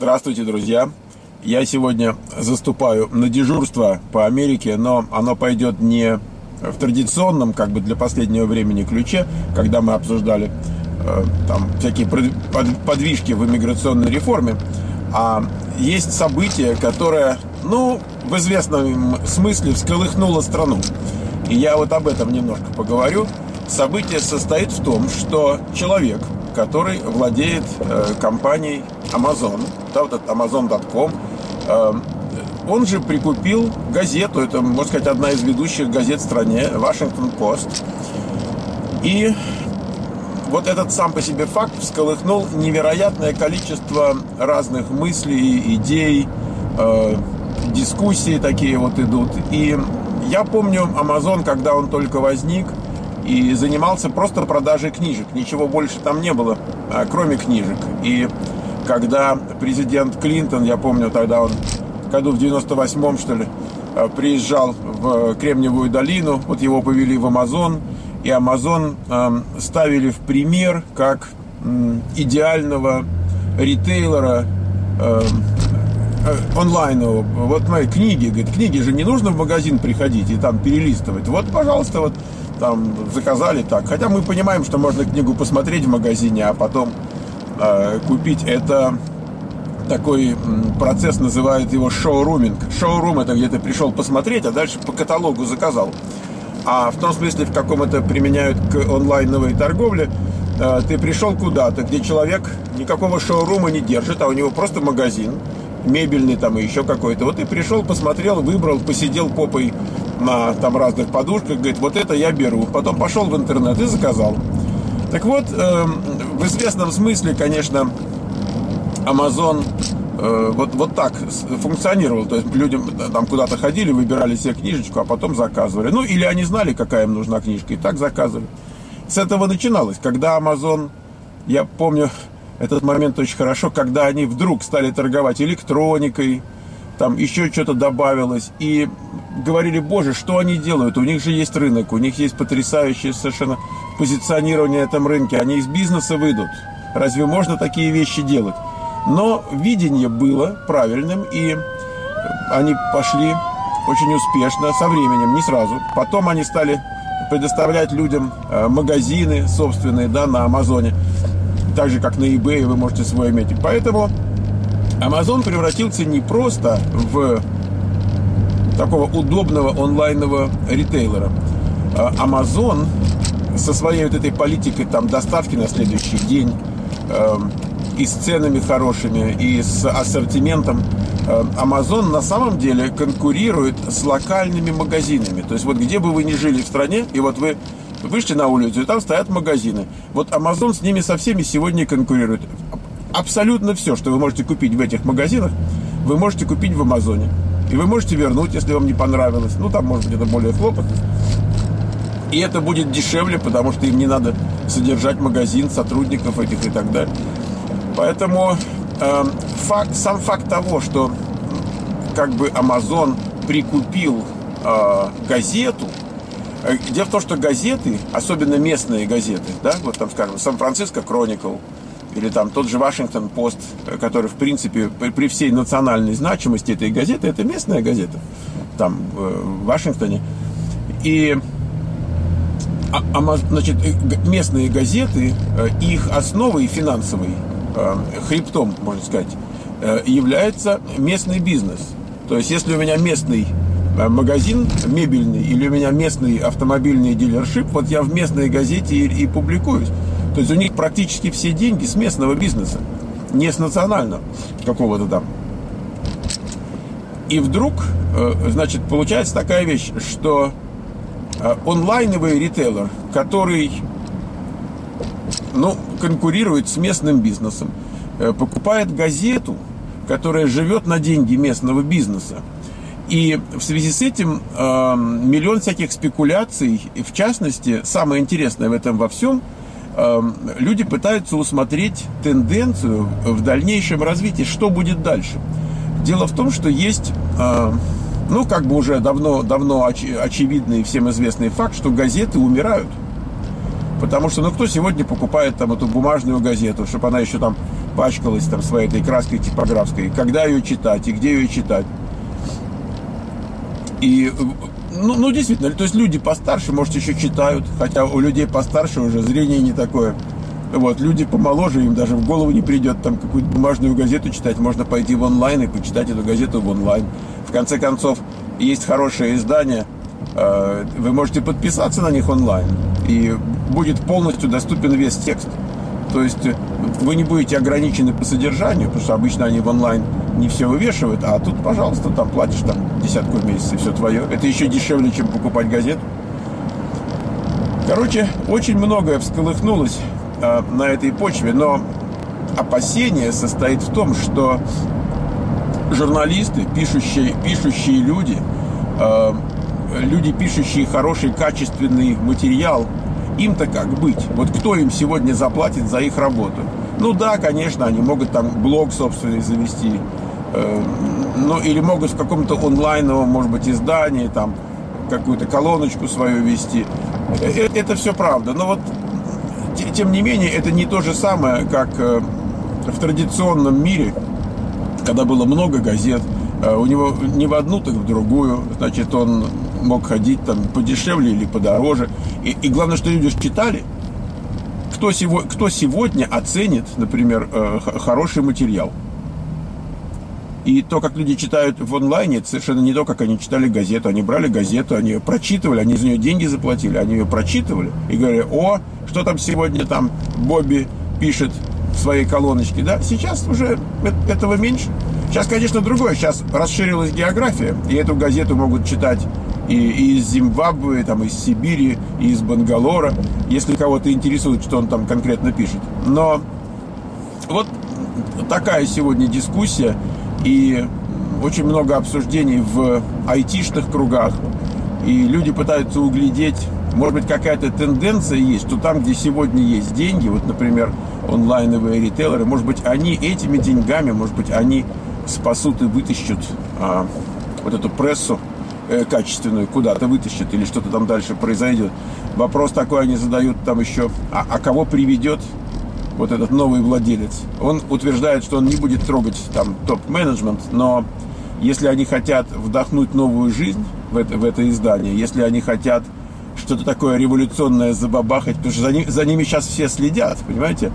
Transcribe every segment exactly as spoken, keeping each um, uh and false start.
Здравствуйте, друзья! Я сегодня заступаю на дежурство по Америке, но оно пойдет не в традиционном, как бы для последнего времени ключе, когда мы обсуждали э, там всякие подвижки в иммиграционной реформе, а есть событие, которое, ну, в известном смысле всколыхнуло страну. И я вот об этом немножко поговорю. Событие состоит в том, что человек, который владеет э, компанией Amazon, да, вот этот амазон точка ком, э, он же прикупил газету, это, можно сказать, одна из ведущих газет в стране, Washington Post. И вот этот сам по себе факт всколыхнул невероятное количество разных мыслей, идей, э, дискуссии такие вот идут. И я помню Amazon, когда он только возник, и занимался просто продажей книжек. Ничего больше там не было, кроме книжек. И когда президент Клинтон, я помню, тогда он году в девяносто восьмом, что ли, приезжал в Кремниевую долину, вот его повели в Amazon, и Amazon э, ставили в пример как э, идеального ритейлера э, э, онлайнового. Вот мои книги, говорит, книги же не нужно в магазин приходить и там перелистывать. Вот, пожалуйста, вот там заказали так. Хотя мы понимаем, что можно книгу посмотреть в магазине, а потом э, купить. Это такой м, процесс, называют его шоуруминг. Шоурум — это где ты пришел посмотреть, а дальше по каталогу заказал. А в том смысле, в каком это применяют к онлайновой торговле, э, ты пришел куда-то, где человек никакого шоурума не держит, а у него просто магазин, мебельный там и еще какой-то. Вот ты пришел, посмотрел, выбрал, посидел попой на там разных подушках, говорит, вот это я беру. Потом пошел в интернет и заказал. Так вот, э, в известном смысле, конечно, Amazon э, вот, вот так функционировал. То есть люди там куда-то ходили, выбирали себе книжечку, а потом заказывали. Ну, или они знали, какая им нужна книжка, и так заказывали. С этого начиналось. Когда Amazon, я помню этот момент очень хорошо, когда они вдруг стали торговать электроникой, там еще что-то добавилось, и говорили, боже, что они делают, у них же есть рынок, у них есть потрясающее совершенно позиционирование на этом рынке, они из бизнеса выйдут, разве можно такие вещи делать? Но видение было правильным, и они пошли очень успешно, со временем, не сразу. Потом они стали предоставлять людям магазины собственные, да, на Амазоне, так же, как на eBay вы можете свой иметь. Поэтому Amazon превратился не просто в такого удобного онлайнового ритейлера. Amazon со своей вот этой политикой там доставки на следующий день, э, и с ценами хорошими, и с ассортиментом, э, Amazon на самом деле конкурирует с локальными магазинами. То есть вот где бы вы ни жили в стране, и вот вы вышли на улицу, и там стоят магазины. Вот Amazon с ними со всеми сегодня конкурирует. Абсолютно все, что вы можете купить в этих магазинах, вы можете купить в Амазоне. И вы можете вернуть, если вам не понравилось. Ну, там, может быть, это более хлопотно. И это будет дешевле, потому что им не надо содержать магазин, сотрудников этих и так далее. Поэтому э, факт, сам факт того, что как бы Amazon прикупил э, газету. Э, дело в том, что газеты, особенно местные газеты, да, вот там, скажем, Сан-Франциско Кроникл, или там тот же Washington Post, который, в принципе, при, при всей национальной значимости этой газеты, это местная газета, там, в Вашингтоне. И, а, а, значит, местные газеты, их основой финансовой, хребтом, можно сказать, является местный бизнес. То есть, если у меня местный магазин мебельный, или у меня местный автомобильный дилершип, вот я в местной газете и, и публикуюсь. То есть у них практически все деньги с местного бизнеса, не с национального какого-то там. И вдруг, значит, получается такая вещь, что онлайновый ритейлер, который, ну, конкурирует с местным бизнесом, покупает газету, которая живет на деньги местного бизнеса. И в связи с этим э, миллион всяких спекуляций, и в частности, самое интересное в этом во всем, люди пытаются усмотреть тенденцию в дальнейшем развитии, что будет дальше. Дело в том, что есть, ну, как бы уже давно, давно оч- очевидный и всем известный факт, что газеты умирают. Потому что, ну, кто сегодня покупает там эту бумажную газету, чтобы она еще там пачкалась там своей этой краской типографской, когда ее читать и где ее читать. И, ну, ну, действительно, то есть люди постарше, может, еще читают, хотя у людей постарше уже зрение не такое. Вот, люди помоложе, им даже в голову не придет там какую-то бумажную газету читать, можно пойти в онлайн и почитать эту газету в онлайн. В конце концов, есть хорошее издание, вы можете подписаться на них онлайн, и будет полностью доступен весь текст. То есть вы не будете ограничены по содержанию, потому что обычно они в онлайн не все вывешивают, а тут, пожалуйста, там платишь там десятку в месяц и все твое. Это еще дешевле, чем покупать газету. Короче, очень многое всколыхнулось э, на этой почве, но опасение состоит в том, что журналисты, пишущие, пишущие люди, э, люди, пишущие хороший, качественный материал, им-то как быть? Вот кто им сегодня заплатит за их работу? Ну да, конечно, они могут там блог собственный завести, э, ну или могут в каком-то онлайновом, может быть, издании там какую-то колоночку свою вести. Это, это все правда. Но вот, тем не менее, это не то же самое, как э, в традиционном мире, когда было много газет, э, у него не в одну, так в другую, значит, он мог ходить там подешевле или подороже. И, и главное, что люди читали. Кто, сего, кто сегодня оценит, например, э, хороший материал? И то, как люди читают в онлайне, это совершенно не то, как они читали газету. Они брали газету, они ее прочитывали, они за нее деньги заплатили, они ее прочитывали и говорили: о, что там сегодня там Бобби пишет в своей колоночке. Да? Сейчас уже этого меньше. Сейчас, конечно, другое. Сейчас расширилась география, и эту газету могут читать и, и из Зимбабве, там, из Сибири, и из Бангалора, если кого-то интересует, что он там конкретно пишет. Но вот такая сегодня дискуссия, и очень много обсуждений в айтишных кругах, и люди пытаются углядеть, может быть, какая-то тенденция есть, что там, где сегодня есть деньги, вот, например, онлайновые ритейлеры, может быть, они этими деньгами, может быть, они спасут и вытащат а, вот эту прессу э, качественную, куда-то вытащат, или что-то там дальше произойдет. Вопрос такой они задают там еще: а, а кого приведет вот этот новый владелец? Он утверждает, что он не будет трогать там топ-менеджмент, но если они хотят вдохнуть новую жизнь в это, в это издание, если они хотят что-то такое революционное забабахать, потому что за, ни, за ними сейчас все следят, понимаете?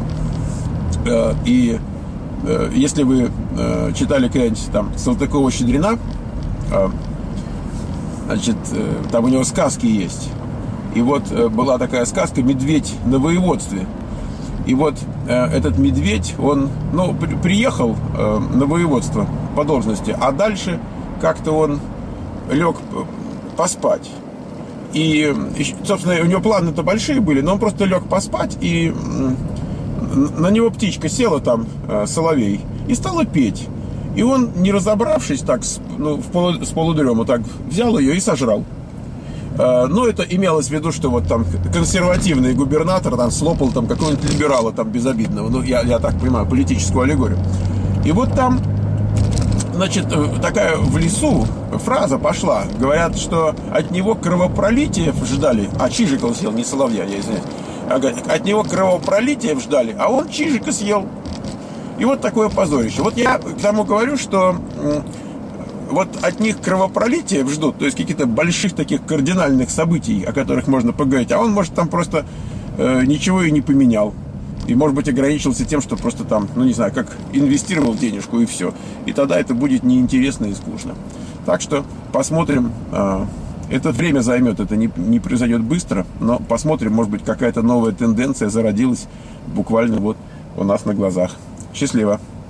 Э, и э, если вы э, читали когда-нибудь там Салтыкова-Щедрина, э, значит, э, там у него сказки есть. И вот э, была такая сказка «Медведь на воеводстве». И вот э, этот медведь, он, ну, при, приехал э, на воеводство по должности, а дальше как-то он лег поспать. И, и, собственно, у него планы-то большие были, но он просто лег поспать, и на него птичка села там, э, соловей, и стала петь. И он, не разобравшись так, ну, в полу, с полудрему, так взял ее и сожрал. Но это имелось в виду, что вот там консервативный губернатор там слопал там какого-нибудь либерала там безобидного. Ну, я, я так понимаю, политическую аллегорию. И вот там, значит, такая в лесу фраза пошла. Говорят, что от него кровопролитие ждали. А чижика он съел, не соловья, я извиняюсь. От него кровопролитие ждали, а он чижика съел. И вот такое позорище. Вот я к тому говорю, что вот от них кровопролитие ждут, то есть каких-то больших таких кардинальных событий, о которых можно поговорить, а он, может, там просто э, ничего и не поменял. И, может быть, ограничился тем, что просто там, ну, не знаю, как инвестировал денежку и все. И тогда это будет неинтересно и скучно. Так что посмотрим. Э, это время займет, это не, не произойдет быстро, но посмотрим, может быть, какая-то новая тенденция зародилась буквально вот у нас на глазах. Счастливо!